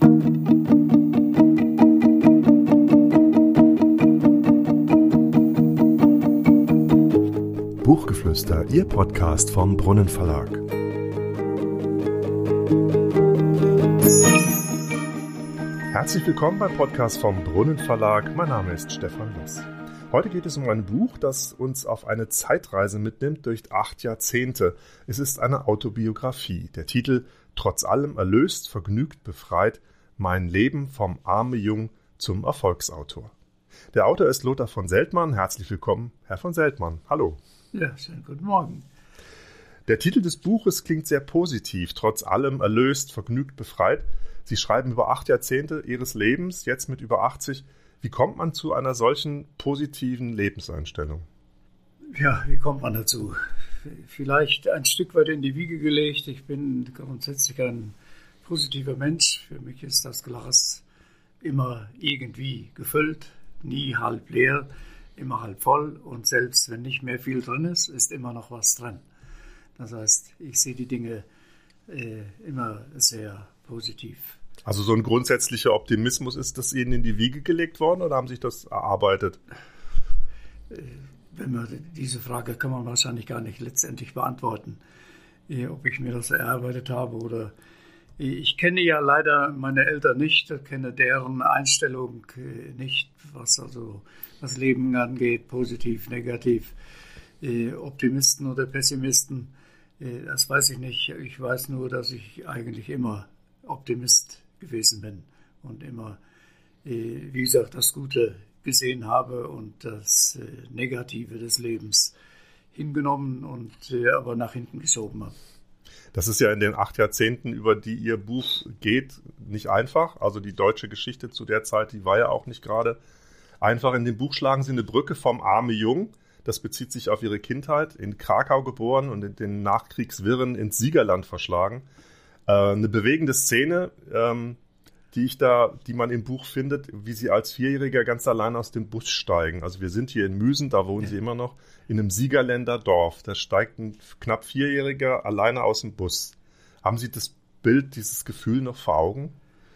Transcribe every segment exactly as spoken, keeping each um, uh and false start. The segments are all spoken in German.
Buchgeflüster, Ihr Podcast vom Brunnen Verlag. Herzlich willkommen beim Podcast vom Brunnen Verlag. Mein Name ist Stefan Loss. Heute geht es um ein Buch, das uns auf eine Zeitreise mitnimmt durch acht Jahrzehnte. Es ist eine Autobiografie. Der Titel Trotz allem erlöst, vergnügt, befreit. Mein Leben vom arme Jung zum Erfolgsautor. Der Autor ist Lothar von Seltmann. Herzlich willkommen, Herr von Seltmann. Hallo. Ja, schönen guten Morgen. Der Titel des Buches klingt sehr positiv. Trotz allem erlöst, vergnügt, befreit. Sie schreiben über acht Jahrzehnte Ihres Lebens, jetzt mit über achtzig. Wie kommt man zu einer solchen positiven Lebenseinstellung? Ja, wie kommt man dazu? Vielleicht ein Stück weit in die Wiege gelegt. Ich bin grundsätzlich ein positiver Mensch. Für mich ist das Glas immer irgendwie gefüllt, nie halb leer, immer halb voll. Und selbst wenn nicht mehr viel drin ist, ist immer noch was drin. Das heißt, ich sehe die Dinge äh, immer sehr positiv. Also so ein grundsätzlicher Optimismus, ist das Ihnen in die Wiege gelegt worden oder haben Sie sich das erarbeitet? Äh, wenn man diese Frage kann man wahrscheinlich gar nicht letztendlich beantworten, äh, ob ich mir das erarbeitet habe oder äh, ich kenne ja leider meine Eltern nicht, kenne deren Einstellung äh, nicht, was also das Leben angeht, positiv, negativ, äh, Optimisten oder Pessimisten, äh, das weiß ich nicht. Ich weiß nur, dass ich eigentlich immer Optimist gewesen bin und immer, äh, wie gesagt, das Gute gesehen habe und das äh, Negative des Lebens hingenommen und äh, aber nach hinten geschoben habe. Das ist ja in den acht Jahrzehnten, über die Ihr Buch geht, nicht einfach. Also die deutsche Geschichte zu der Zeit, die war ja auch nicht gerade einfach. In dem Buch schlagen Sie eine Brücke vom arme Jung. Das bezieht sich auf Ihre Kindheit, in Krakau geboren und in den Nachkriegswirren ins Siegerland verschlagen. Äh, eine bewegende Szene, ähm, die ich da, die man im Buch findet, wie Sie als Vierjähriger ganz allein aus dem Bus steigen. Also wir sind hier in Müsen, da wohnen ja. Sie immer noch, in einem Siegerländer Dorf. Da steigt ein knapp Vierjähriger alleine aus dem Bus. Haben Sie das Bild, dieses Gefühl noch vor Augen?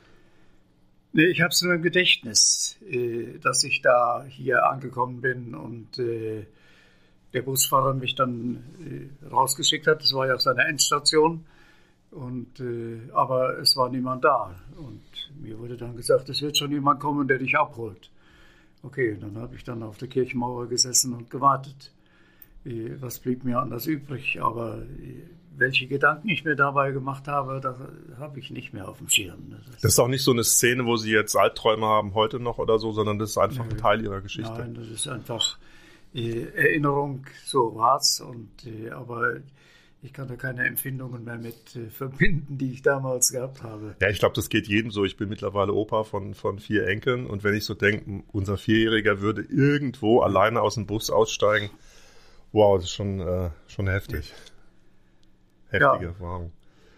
Nee, ich habe es nur im Gedächtnis, äh, dass ich da hier angekommen bin und äh, der Busfahrer mich dann äh, rausgeschickt hat. Das war ja auch seine Endstation. Und, äh, aber es war niemand da. Und mir wurde dann gesagt, es wird schon jemand kommen, der dich abholt. Okay, dann habe ich dann auf der Kirchenmauer gesessen und gewartet. Äh, was blieb mir anders übrig? Aber äh, welche Gedanken ich mir dabei gemacht habe, das habe ich nicht mehr auf dem Schirm. Das, das ist auch nicht so eine Szene, wo Sie jetzt Albträume haben heute noch oder so, sondern das ist einfach nö, ein Teil Ihrer Geschichte. Nein, das ist einfach äh, Erinnerung, so war's. Und, äh, aber ich kann da keine Empfindungen mehr mit äh, verbinden, die ich damals gehabt habe. Ja, ich glaube, das geht jedem so. Ich bin mittlerweile Opa von, von vier Enkeln und wenn ich so denke, unser Vierjähriger würde irgendwo alleine aus dem Bus aussteigen, wow, das ist schon, äh, schon heftig. Heftige Ja, Erfahrung.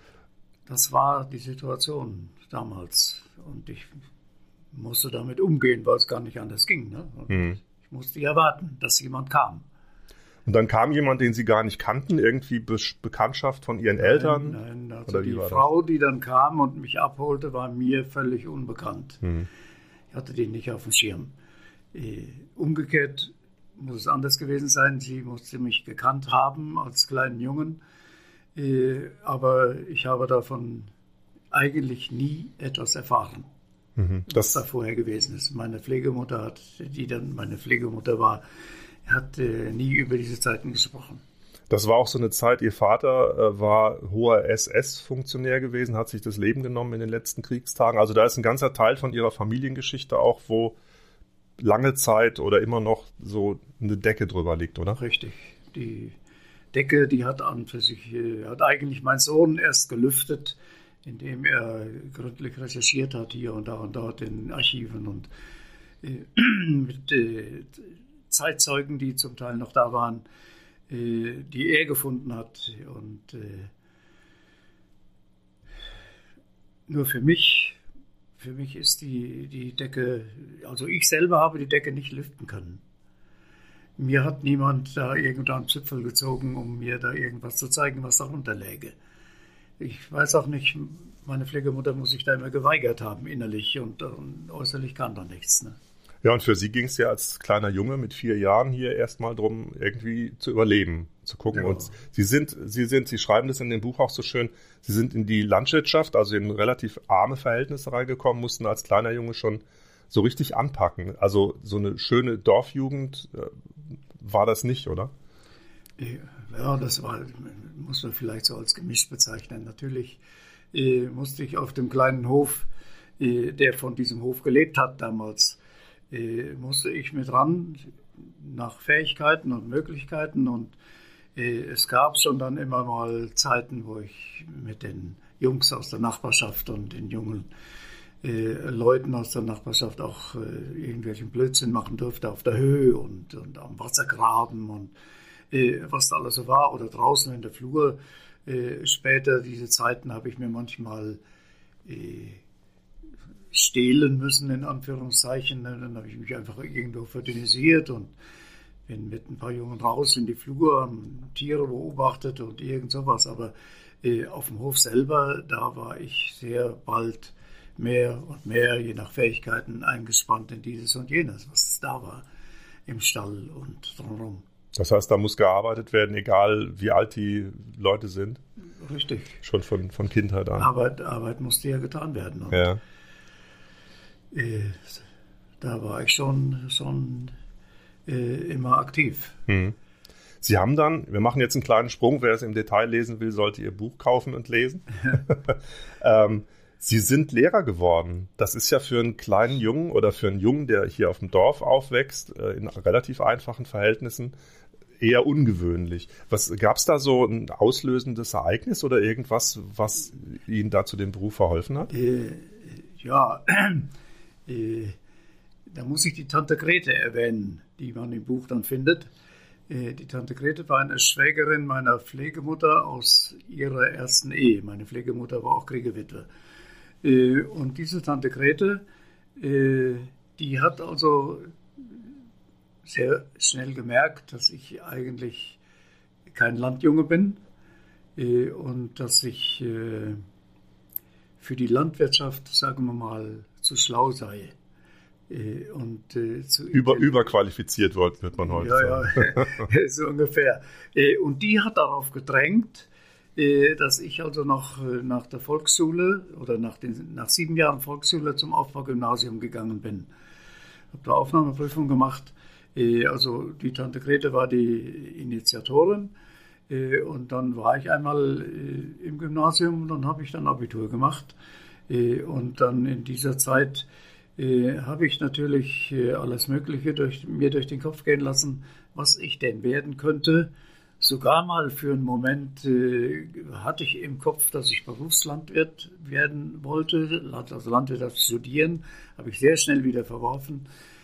Das war die Situation damals und ich musste damit umgehen, weil es gar nicht anders ging. Ne? Hm. Ich musste ja warten, dass jemand kam. Und dann kam jemand, den Sie gar nicht kannten, irgendwie Be- Bekanntschaft von Ihren Nein, Eltern? Nein, also Oder wie die war Frau, die dann kam und mich abholte, war mir völlig unbekannt. Hm. Ich hatte die nicht auf dem Schirm. Äh, umgekehrt muss es anders gewesen sein. Sie musste mich gekannt haben als kleinen Jungen. Äh, aber ich habe davon eigentlich nie etwas erfahren, Mhm. was da vorher gewesen ist. Meine Pflegemutter hat, die dann meine Pflegemutter war, hat äh, nie über diese Zeiten gesprochen. Das war auch so eine Zeit, Ihr Vater äh, war hoher S S-Funktionär gewesen, hat sich das Leben genommen in den letzten Kriegstagen. Also da ist ein ganzer Teil von Ihrer Familiengeschichte auch, wo lange Zeit oder immer noch so eine Decke drüber liegt, oder? Richtig. Die Decke, die hat an für sich, äh, hat eigentlich mein Sohn erst gelüftet, indem er gründlich recherchiert hat hier und da und dort in Archiven und äh, mit äh, Zeitzeugen, die zum Teil noch da waren, äh, die er gefunden hat. Und äh, nur für mich, für mich ist die, die Decke, also ich selber habe die Decke nicht lüften können. Mir hat niemand da irgendeinen Zipfel gezogen, um mir da irgendwas zu zeigen, was darunter läge. ich weiß auch nicht, meine Pflegemutter muss sich da immer geweigert haben, innerlich, und, und äußerlich kam da nichts. Ne? Ja, und für Sie ging es ja als kleiner Junge mit vier Jahren hier erstmal darum, irgendwie zu überleben, zu gucken. Ja. Und Sie sind, Sie sind, Sie schreiben das in dem Buch auch so schön, Sie sind in die Landwirtschaft, also in relativ arme Verhältnisse reingekommen, mussten als kleiner Junge schon so richtig anpacken. Also so eine schöne Dorfjugend äh, war das nicht, oder? Ja, das war, muss man vielleicht so als gemischt bezeichnen. Natürlich äh, musste ich auf dem kleinen Hof, äh, der von diesem Hof gelebt hat damals, äh, musste ich mit ran nach Fähigkeiten und Möglichkeiten. Und äh, es gab schon dann immer mal Zeiten, wo ich mit den Jungs aus der Nachbarschaft und den jungen äh, Leuten aus der Nachbarschaft auch äh, irgendwelchen Blödsinn machen durfte auf der Höhe und, und am Wassergraben und was da alles so war, oder draußen in der Flur. Äh, später, diese Zeiten, habe ich mir manchmal äh, stehlen müssen, in Anführungszeichen. Dann habe ich mich einfach irgendwo verdünnisiert und bin mit ein paar Jungen raus in die Flur, haben Tiere beobachtet und irgend sowas. Aber äh, auf dem Hof selber, da war ich sehr bald mehr und mehr, je nach Fähigkeiten, eingespannt in dieses und jenes, was da war, im Stall und drumherum. Das heißt, da muss gearbeitet werden, egal wie alt die Leute sind. Richtig. Schon von, von Kindheit an. Arbeit, Arbeit musste ja getan werden. Und ja. Äh, da war ich schon, schon äh, immer aktiv. Hm. Sie haben dann, wir machen jetzt einen kleinen Sprung, wer es im Detail lesen will, sollte Ihr Buch kaufen und lesen. ähm, Sie sind Lehrer geworden. Das ist ja für einen kleinen Jungen oder für einen Jungen, der hier auf dem Dorf aufwächst, äh, in relativ einfachen Verhältnissen, eher ungewöhnlich. Was gab es da so ein auslösendes Ereignis oder irgendwas, was Ihnen da zu dem Beruf verholfen hat? Äh, ja, äh, da muss ich die Tante Grete erwähnen, die man im Buch dann findet. Äh, die Tante Grete war eine Schwägerin meiner Pflegemutter aus ihrer ersten Ehe. Meine Pflegemutter war auch Kriegewitwe. Äh, und diese Tante Grete, äh, die hat also sehr schnell gemerkt, dass ich eigentlich kein Landjunge bin äh, und dass ich äh, für die Landwirtschaft, sagen wir mal, zu schlau sei. Äh, und, äh, zu Über, überqualifiziert wird, wird man heute ja, sagen. Ja, so ungefähr. Äh, und die hat darauf gedrängt, äh, dass ich also noch äh, nach der Volksschule oder nach, den, nach sieben Jahren Volksschule zum Aufbaugymnasium gegangen bin. Ich habe da Aufnahmeprüfung gemacht. Also die Tante Grete war die Initiatorin und dann war ich einmal im Gymnasium und dann habe ich dann Abitur gemacht. Und dann in dieser Zeit habe ich natürlich alles Mögliche durch, mir durch den Kopf gehen lassen, was ich denn werden könnte. Sogar mal für einen Moment hatte ich im Kopf, dass ich Berufslandwirt werden wollte, also Landwirtschaft studieren, habe ich sehr schnell wieder verworfen.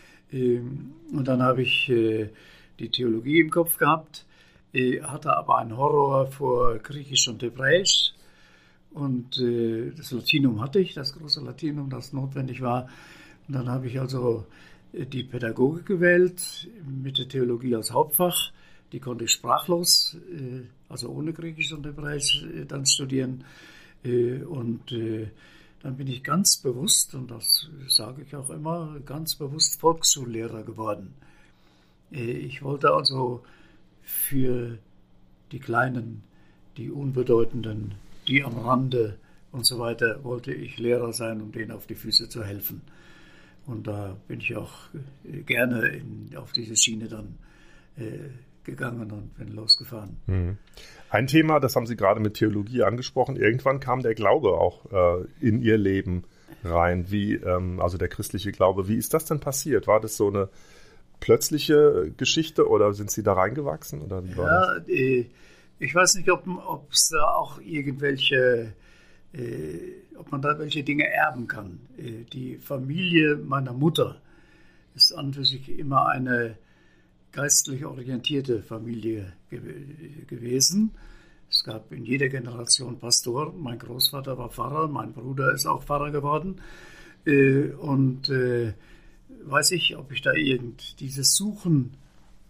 Und dann habe ich äh, die Theologie im Kopf gehabt, äh, hatte aber einen Horror vor Griechisch und Hebräisch. Und äh, das Latinum hatte ich, das große Latinum, das notwendig war. Und dann habe ich also äh, die Pädagogik gewählt, mit der Theologie als Hauptfach. Die konnte ich sprachlos, äh, also ohne Griechisch und Hebräisch, äh, dann studieren. Äh, und äh, Dann bin ich ganz bewusst, und das sage ich auch immer, ganz bewusst Volksschullehrer geworden. Ich wollte also für die Kleinen, die Unbedeutenden, die am Rande und so weiter, wollte ich Lehrer sein, um denen auf die Füße zu helfen. Und da bin ich auch gerne in, auf diese Schiene dann äh, gegangen und bin losgefahren. Mhm. Ein Thema, das haben Sie gerade mit Theologie angesprochen, irgendwann kam der Glaube auch äh, in Ihr Leben rein, wie, ähm, also der christliche Glaube. Wie ist das denn passiert? War das so eine plötzliche Geschichte oder sind Sie da reingewachsen? Oder wie war ja, das? Äh, ich weiß nicht, ob es da auch irgendwelche, äh, ob man da welche Dinge erben kann. Äh, die Familie meiner Mutter ist an für sich immer eine geistlich orientierte Familie ge- gewesen. Es gab in jeder Generation Pastoren. Mein Großvater war Pfarrer, mein Bruder ist auch Pfarrer geworden. Äh, und äh, weiß ich, ob ich da irgend dieses Suchen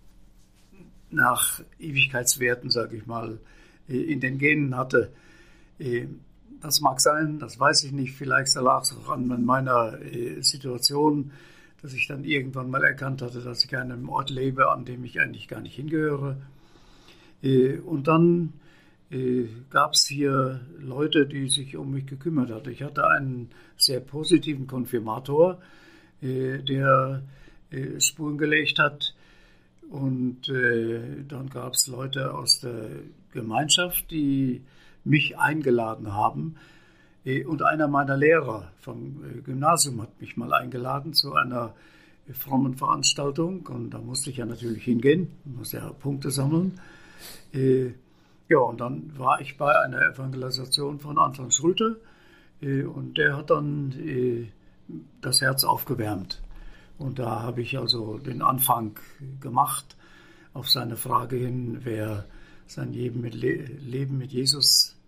nach Ewigkeitswerten, sage ich mal, äh, in den Genen hatte. Das mag sein, das weiß ich nicht. Vielleicht lag es auch an meiner Situation, dass ich dann irgendwann mal erkannt hatte, dass ich an einem Ort lebe, an dem ich eigentlich gar nicht hingehöre. Und dann gab es hier Leute, die sich um mich gekümmert hatten. Ich hatte einen sehr positiven Konfirmator, der Spuren gelegt hat. Und dann gab es Leute aus der Gemeinschaft, die mich eingeladen haben. Und einer meiner Lehrer vom Gymnasium hat mich mal eingeladen zu einer frommen Veranstaltung. Und da musste ich ja natürlich hingehen, muss ja Punkte sammeln. Ja, und dann war ich bei einer Evangelisation von Anton Schröter. Und der hat dann das Herz aufgewärmt. Und da habe ich also den Anfang gemacht auf seine Frage hin, wer sein Leben mit, Leben mit Jesus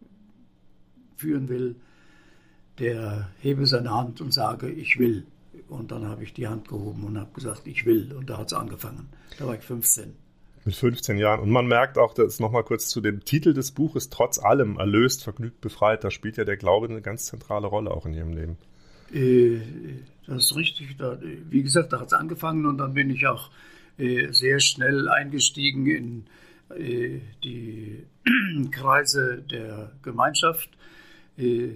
führen will, der hebe seine Hand und sage, ich will. Und dann habe ich die Hand gehoben und habe gesagt, ich will. Und da hat es angefangen. Da war ich fünfzehn. Mit fünfzehn Jahren. Und man merkt auch, das nochmal kurz zu dem Titel des Buches, trotz allem erlöst, vergnügt, befreit. Da spielt ja der Glaube eine ganz zentrale Rolle auch in Ihrem Leben. Äh, das ist richtig. Da, wie gesagt, da hat es angefangen und dann bin ich auch äh, sehr schnell eingestiegen in äh, die Kreise der Gemeinschaft. Äh,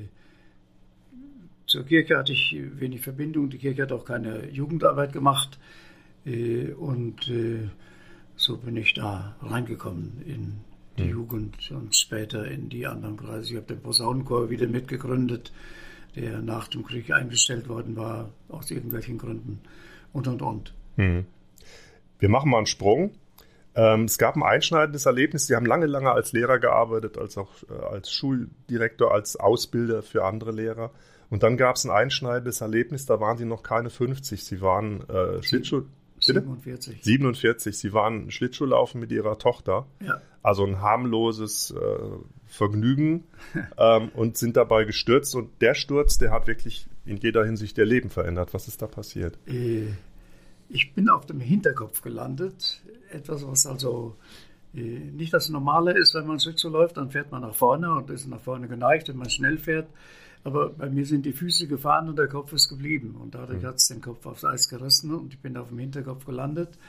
zur Kirche hatte ich wenig Verbindung. Die Kirche hat auch keine Jugendarbeit gemacht. Äh, und äh, so bin ich da reingekommen in die hm. Jugend und später in die anderen Kreise. Ich habe den Posaunenchor wieder mitgegründet, der nach dem Krieg eingestellt worden war, aus irgendwelchen Gründen und, und, und. Hm. Wir machen mal einen Sprung. Ähm, es gab ein einschneidendes Erlebnis. Sie haben lange, lange als Lehrer gearbeitet, als auch äh, als Schuldirektor, als Ausbilder für andere Lehrer. Und dann gab es ein einschneidendes Erlebnis, da waren Sie noch keine fünfzig. Sie waren äh, Schlittschuh... Bitte? siebenundvierzig. siebenundvierzig. Sie waren Schlittschuhlaufen mit Ihrer Tochter. Ja. Also ein harmloses äh, Vergnügen ähm, und sind dabei gestürzt. Und der Sturz, der hat wirklich in jeder Hinsicht ihr Leben verändert. Was ist da passiert? Äh, ich bin auf dem Hinterkopf gelandet. Etwas, was also äh, nicht das Normale ist, wenn man Schlittschuh läuft, dann fährt man nach vorne und ist nach vorne geneigt, wenn man schnell fährt. Aber bei mir sind die Füße gefahren und der Kopf ist geblieben. Und dadurch hat es den Kopf aufs Eis gerissen und ich bin auf dem Hinterkopf gelandet.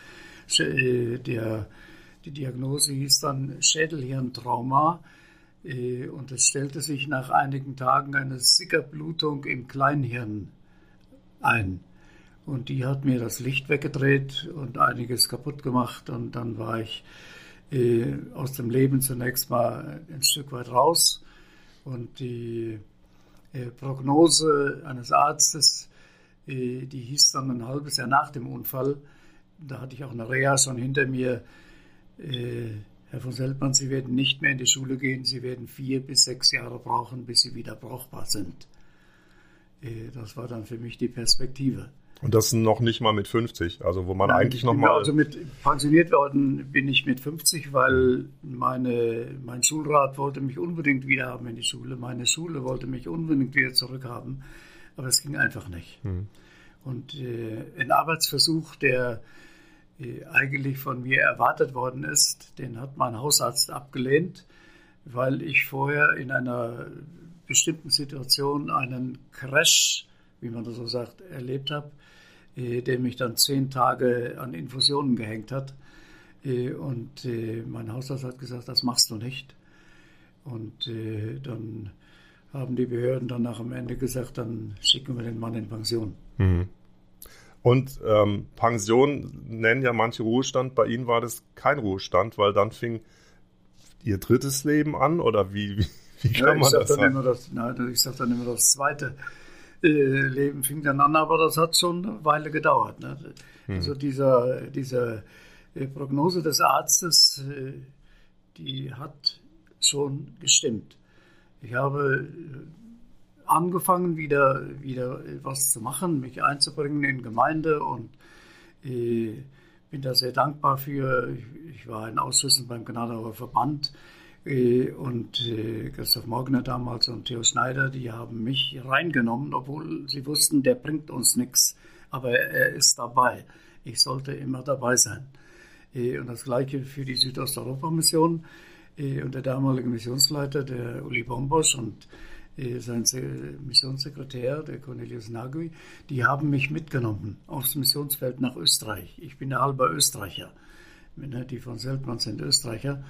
Der, die Diagnose hieß dann Schädelhirntrauma. Und es stellte sich nach einigen Tagen eine Sickerblutung im Kleinhirn ein. Und die hat mir das Licht weggedreht und einiges kaputt gemacht. Und dann war ich aus dem Leben zunächst mal ein Stück weit raus. Und die Prognose eines Arztes, die hieß dann ein halbes Jahr nach dem Unfall, da hatte ich auch eine Reha schon hinter mir, Herr von Seltmann, Sie werden nicht mehr in die Schule gehen, Sie werden vier bis sechs Jahre brauchen, bis Sie wieder brauchbar sind. Das war dann für mich die Perspektive. Und das noch nicht mal mit fünfzig, also wo man Nein, eigentlich noch mal... Also mit pensioniert worden bin ich mit fünfzig, weil meine, mein Schulrat wollte mich unbedingt wieder haben in die Schule. Meine Schule wollte mich unbedingt wieder zurückhaben, aber es ging einfach nicht. Mhm. Und äh, ein Arbeitsversuch, der äh, eigentlich von mir erwartet worden ist, den hat mein Hausarzt abgelehnt, weil ich vorher in einer bestimmten Situation einen Crash, wie man das so sagt, erlebt habe, der mich dann zehn Tage an Infusionen gehängt hat. Und mein Hausarzt hat gesagt, das machst du nicht. Und dann haben die Behörden dann nach dem Ende gesagt, dann schicken wir den Mann in Pension. Mhm. Und ähm, Pension nennen ja manche Ruhestand. Bei Ihnen war das kein Ruhestand, weil dann fing Ihr drittes Leben an? Oder wie, wie, wie kann ja, man das sagen? Immer das, nein, ich sage dann immer das zweite. Leben fing dann an, aber das hat schon eine Weile gedauert. Ne? Hm. Also dieser, diese Prognose des Arztes, die hat schon gestimmt. Ich habe angefangen, wieder, wieder was zu machen, mich einzubringen in Gemeinde und äh, bin da sehr dankbar für. Ich, ich war in Ausschüssen beim Gnadauer Verband. Und äh, Christoph Morgner damals und Theo Schneider, die haben mich reingenommen, obwohl sie wussten, der bringt uns nichts, aber er ist dabei. Ich sollte immer dabei sein. Äh, und das Gleiche für die Südosteuropa-Mission. und der damalige Missionsleiter, der Uli Bombosch, und sein Missionssekretär, der Cornelius Nagui, die haben mich mitgenommen aufs Missionsfeld nach Österreich. Ich bin ja halber Österreicher. Die von Seltmann sind Österreicher.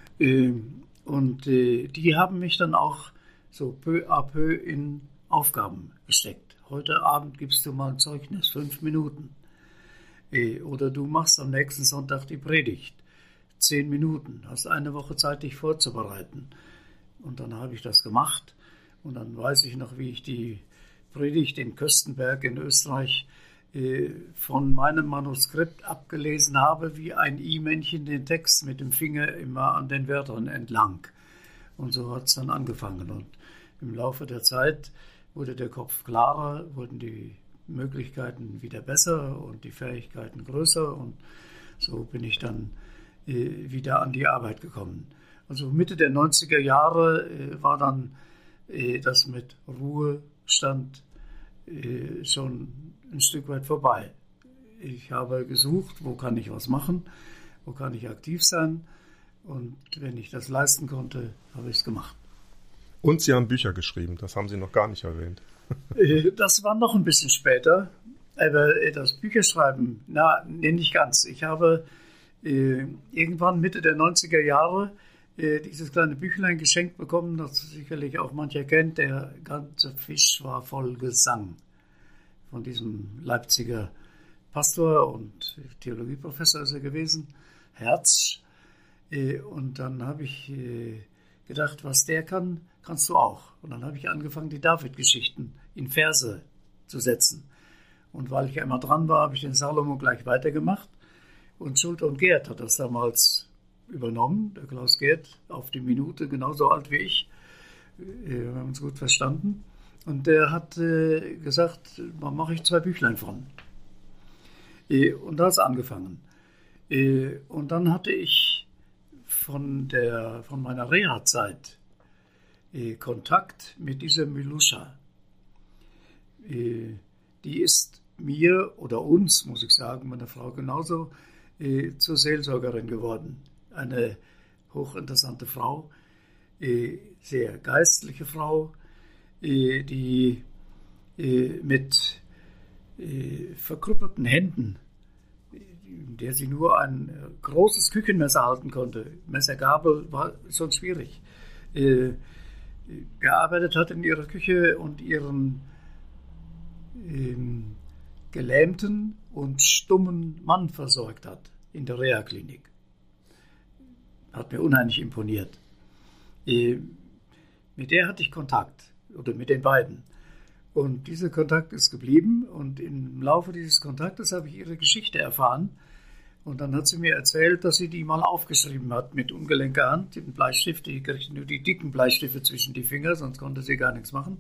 Und die haben mich dann auch so peu à peu in Aufgaben gesteckt. Heute Abend gibst du mal ein Zeugnis, fünf Minuten. Oder du machst am nächsten Sonntag die Predigt. Zehn Minuten. Hast eine Woche Zeit, dich vorzubereiten. Und dann habe ich das gemacht. Und dann weiß ich noch, wie ich die Predigt in Köstenberg in Österreich äh, von meinem Manuskript abgelesen habe, wie ein I-Männchen den Text mit dem Finger immer an den Wörtern entlang. Und so hat es dann angefangen. Und im Laufe der Zeit wurde der Kopf klarer, wurden die Möglichkeiten wieder besser und die Fähigkeiten größer. Und so bin ich dann äh, wieder an die Arbeit gekommen. Also Mitte der neunziger Jahre äh, war dann das mit Ruhestand äh, schon ein Stück weit vorbei. Ich habe gesucht, wo kann ich was machen, wo kann ich aktiv sein, und wenn ich das leisten konnte, habe ich es gemacht. Und Sie haben Bücher geschrieben, das haben Sie noch gar nicht erwähnt. äh, das war noch ein bisschen später, aber äh, das Bücherschreiben, na, nee, nicht ganz. Ich habe äh, irgendwann Mitte der neunziger Jahre dieses kleine Büchlein geschenkt bekommen, das sicherlich auch mancher kennt. Der ganze Fisch war voll Gesang, von diesem Leipziger Pastor und Theologieprofessor ist er gewesen, Herz. Und dann habe ich gedacht, was der kann, kannst du auch. Und dann habe ich angefangen, die David-Geschichten in Verse zu setzen. Und weil ich einmal dran war, habe ich den Salomo gleich weitergemacht. Und Schulte und Gerd hat das damals übernommen, der Klaus Gerd, auf die Minute, genauso alt wie ich. Wir haben uns gut verstanden. Und der hat äh, gesagt, da mache ich zwei Büchlein von. Äh, und da hat es angefangen. Äh, und dann hatte ich von, der, von meiner Reha-Zeit äh, Kontakt mit dieser Milusha. Äh, die ist mir oder uns, muss ich sagen, meiner Frau genauso, äh, zur Seelsorgerin geworden. Eine hochinteressante Frau, äh, sehr geistliche Frau, äh, die äh, mit äh, verkrüppelten Händen, in der sie nur ein großes Küchenmesser halten konnte, Messergabel war schon schwierig, äh, gearbeitet hat in ihrer Küche und ihren äh, gelähmten und stummen Mann versorgt hat in der Reha-Klinik. Hat mir unheimlich imponiert. Äh, mit der hatte ich Kontakt, oder mit den beiden. Und dieser Kontakt ist geblieben, und im Laufe dieses Kontaktes habe ich ihre Geschichte erfahren. Und dann hat sie mir erzählt, dass sie die mal aufgeschrieben hat mit ungelenker Hand, mit einem Bleistift. Die kriegte nur die dicken Bleistifte zwischen die Finger, sonst konnte sie gar nichts machen.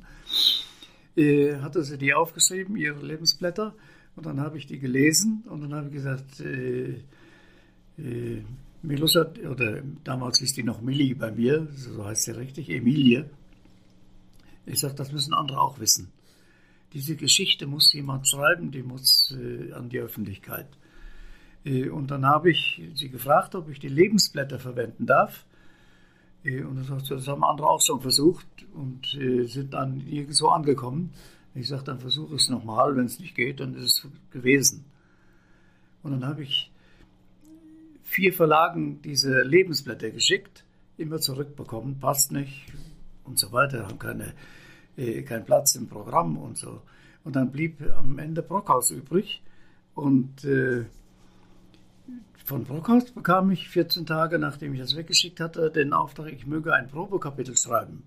Äh, hatte sie die aufgeschrieben, ihre Lebensblätter. Und dann habe ich die gelesen, und dann habe ich gesagt, äh, äh, Milusha, oder damals hieß die noch Milli bei mir, so heißt sie richtig, Emilie. Ich sage, das müssen andere auch wissen. Diese Geschichte muss jemand schreiben, die muss äh, an die Öffentlichkeit. Äh, und dann habe ich sie gefragt, ob ich die Lebensblätter verwenden darf. Äh, und das, das haben andere auch schon versucht und äh, sind dann nirgendwo angekommen. Ich sage, dann versuche ich es nochmal, wenn es nicht geht, dann ist es gewesen. Und dann habe ich vier Verlagen diese Lebensblätter geschickt, immer zurückbekommen, passt nicht und so weiter, haben keine, äh, keinen Platz im Programm und so. Und dann blieb am Ende Brockhaus übrig, und äh, von Brockhaus bekam ich vierzehn Tage, nachdem ich das weggeschickt hatte, den Auftrag, ich möge ein Probekapitel schreiben.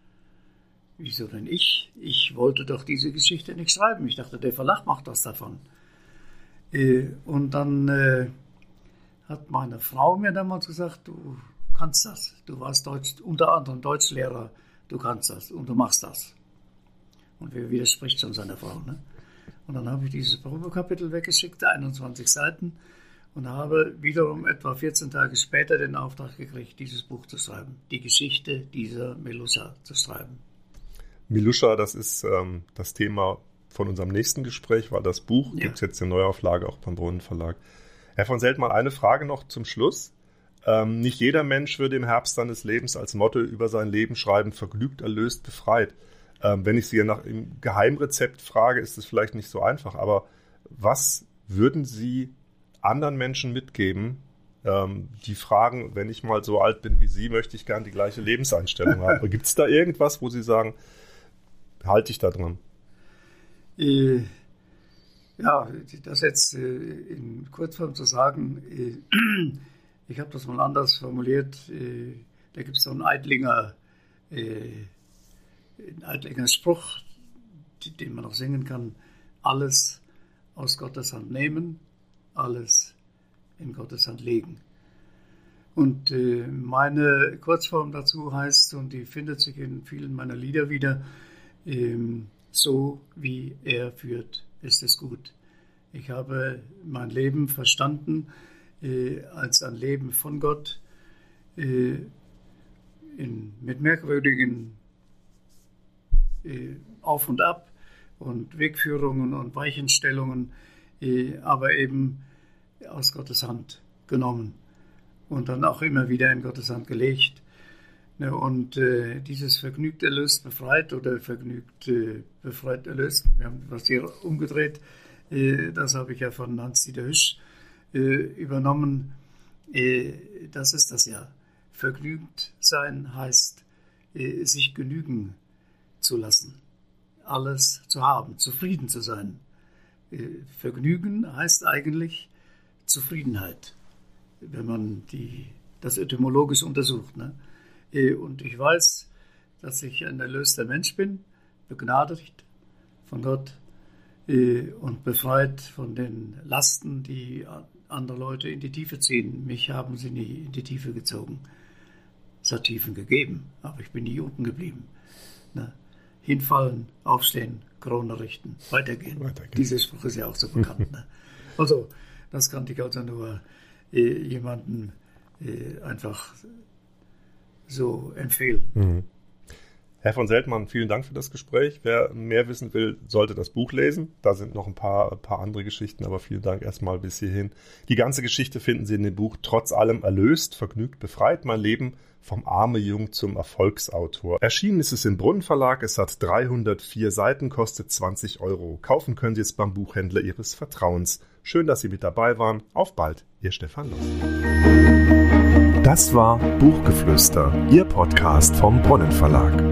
Wieso denn ich? Ich wollte doch diese Geschichte nicht schreiben. Ich dachte, der Verlag macht was davon. Äh, und dann äh, hat meine Frau mir damals gesagt, du kannst das. Du warst Deutsch, unter anderem Deutschlehrer, du kannst das und du machst das. Und wer widerspricht schon seiner Frau, ne? Und dann habe ich dieses Probekapitel weggeschickt, einundzwanzig Seiten, und habe wiederum etwa vierzehn Tage später den Auftrag gekriegt, dieses Buch zu schreiben, die Geschichte dieser Milusha zu schreiben. Milusha, das ist ähm, das Thema von unserem nächsten Gespräch, weil das Buch ja. gibt es jetzt in Neuauflage auch beim Brunnen Verlag. Herr von Seltmann, eine Frage noch zum Schluss. Ähm, nicht jeder Mensch würde im Herbst seines Lebens als Motto über sein Leben schreiben, vergnügt, erlöst, befreit. Ähm, wenn ich Sie nach dem Geheimrezept frage, ist es vielleicht nicht so einfach, aber was würden Sie anderen Menschen mitgeben, ähm, die fragen, wenn ich mal so alt bin wie Sie, möchte ich gern die gleiche Lebenseinstellung haben. Gibt es da irgendwas, wo Sie sagen, halte ich da dran? Äh, ja, das jetzt äh, in Kurzform zu sagen, äh, ich habe das mal anders formuliert, äh, da gibt es so einen Eidlinger, äh, einen Eidlinger Spruch, den man auch singen kann, alles aus Gottes Hand nehmen, alles in Gottes Hand legen. Und äh, meine Kurzform dazu heißt, und die findet sich in vielen meiner Lieder wieder, ähm, so wie er führt, ist es gut. Ich habe mein Leben verstanden äh, als ein Leben von Gott, äh, in, mit merkwürdigen äh, Auf und Ab und Wegführungen und Weichenstellungen, äh, aber eben aus Gottes Hand genommen und dann auch immer wieder in Gottes Hand gelegt. Ne, und äh, dieses vergnügt erlöst, befreit oder vergnügt äh, befreit erlöst, wir haben was hier umgedreht, äh, das habe ich ja von Hans-Dieter Hüsch äh, übernommen. Äh, das ist das ja. Vergnügt sein heißt, äh, sich genügen zu lassen, alles zu haben, zufrieden zu sein. Äh, Vergnügen heißt eigentlich Zufriedenheit, wenn man die, das etymologisch untersucht. Ne? Und ich weiß, dass ich ein erlöster Mensch bin, begnadigt von Gott und befreit von den Lasten, die andere Leute in die Tiefe ziehen. Mich haben sie nie in die Tiefe gezogen. Es hat Tiefen gegeben, aber ich bin nie unten geblieben. Ne? Hinfallen, aufstehen, Krone richten, weitergehen. weitergehen. Dieser Spruch ist ja auch so bekannt. Ne? Also, das kann ich also nur äh, jemandem äh, einfach so empfehlen. Mhm. Herr von Seltmann, vielen Dank für das Gespräch. Wer mehr wissen will, sollte das Buch lesen. Da sind noch ein paar, ein paar andere Geschichten, aber vielen Dank erstmal bis hierhin. Die ganze Geschichte finden Sie in dem Buch Trotz allem erlöst, vergnügt, befreit. Mein Leben vom arme Jung zum Erfolgsautor. Erschienen ist es im Brunnen Verlag. Es hat dreihundertvier Seiten, kostet zwanzig Euro. Kaufen können Sie es beim Buchhändler Ihres Vertrauens. Schön, dass Sie mit dabei waren. Auf bald, Ihr Stefan Loss. Das war Buchgeflüster, Ihr Podcast vom Brunnen Verlag.